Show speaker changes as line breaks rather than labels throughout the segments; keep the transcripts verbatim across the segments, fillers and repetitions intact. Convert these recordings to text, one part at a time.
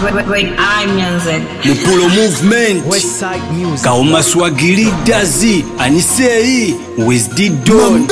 Great Eye Music.
Mupulo Movement
Westside Music.
Kauma Swagili Dazi Anisei Wizdi Don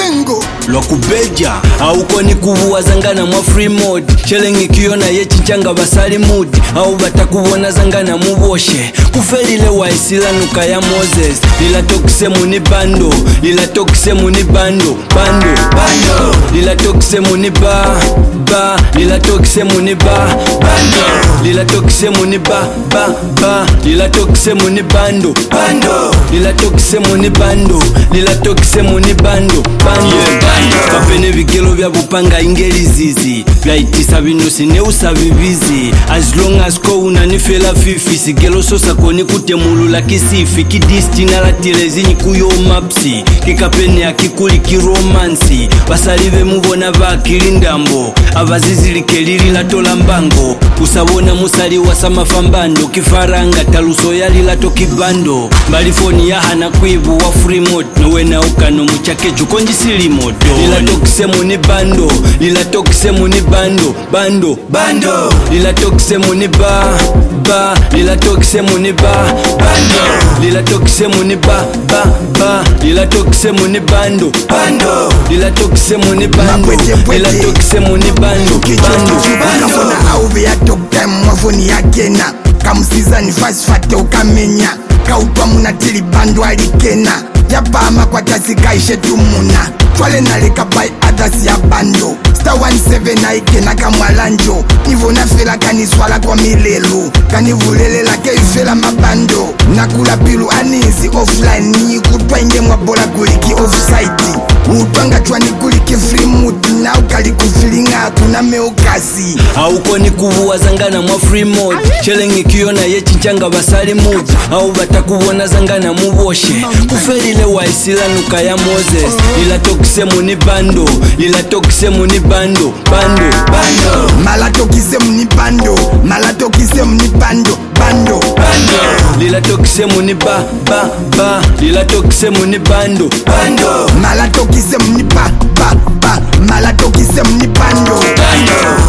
Lwakubeja au koni kuvuwa zangana mwa free mode Chelengi kiona ye chinchanga basali mood au batakuwona zangana muboshe Kufelile wa isilanuka ya Moses Lila tokise muni bando Lila tokise muni bando Bando, bando Lila tokise muni ba Ba Lila tokise muni ba Bando Lila tokise muni ba Ba, ba Lila tokise muni bando Bando Lila tokise muni bando Lila tokise muni bando Bando, bando Kapene vigelo vya bupanga ingeli zizi Vya itisa vinusi neusa vivizi As long as ko unanifela fifi Sigelo sosa koni kutemulula kisifi Kidisti na latilezi nikuyo mapsi Kikapene ya kikuli kiromansi Basalive mubona vakilindambo Abazizili kelili latola mbango Usabona musali wasama fambando Kifaranga taluso yali lato kibando Balifoni ya hana kuibu wa free mode Nowe na ukano muchake jukonji sili modo Lila tokise muni bando Lila tokise muni bando Bando, bando Lila tokise muni ba Ba Lila tokise muni ba Bando Lila tokise muni ba Ba, ba Lila tokise muni bando Bando Lila tokise muni bando Lila tokise muni bando Bando, bando
Kafona auve ya top time mwafoni ya kena Kamusiza ni fast fate ukamenya Kautwa muna tili bando alikena Yapama kwa tasi kaishe tumuna Twale naleka by others ya bando Star one seven aikena kamwalanjo Nivo na fela kaniswala kwa milelu Kanivulelela keifela mabando Nakula pilu anizi offline Ni kutwa inge mwabola kuliki offside Utwanga chwani kuliki free mood Na ukali kufilinga kuna meokasi
Au koni kuvuwa zangana mwa free mode Chelengi kiona ye chinchanga basali mood Au batakuwona zangana muboshe Kufelile wa isilanuka ya Moses Lila tokise muni bando Lila tokise muni bando Bando, bando
Mala tokise muni bando Mala tokise muni bando Bando,
bando Lila tokise muni ba, ba, ba Lila tokise muni bando Bando
Mala tokise muni ba, ba, ba Mala tokise muni bando
Bando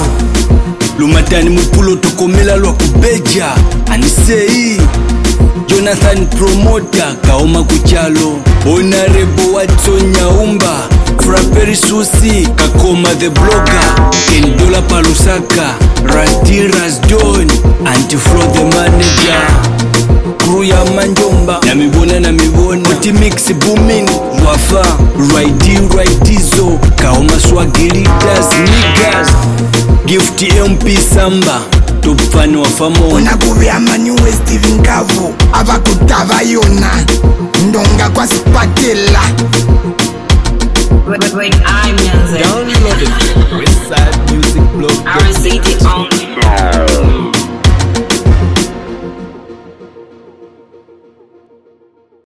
Lumatani mupulo tukomela Lwakubeja Anisei Jonathan Promoter Kauma Kuchalo Honorable Watson Nyaumba Frapperi Susi Kakoma the Blogger Kendola Palusaka Rantiras Don Antifro the Manager Crew ya Manjomba Na mibona na mibona Multimix booming Wafa Righty Rightizo Kauma Swagilitas Niggas Gift M P Samba Tupano wa famo
Unakuvi amaniwe Steven Kavu Ava kutava yona Ndonga kwa spatela
Great Eye Music.
Download it. Westside Music Blog.
R C T on